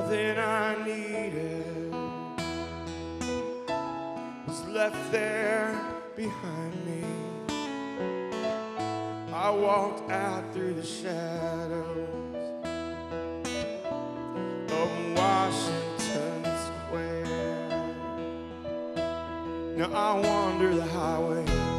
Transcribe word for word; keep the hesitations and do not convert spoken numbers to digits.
than I needed was left there behind me. I walked out through the shadows of Washington Square. Now I wander the highway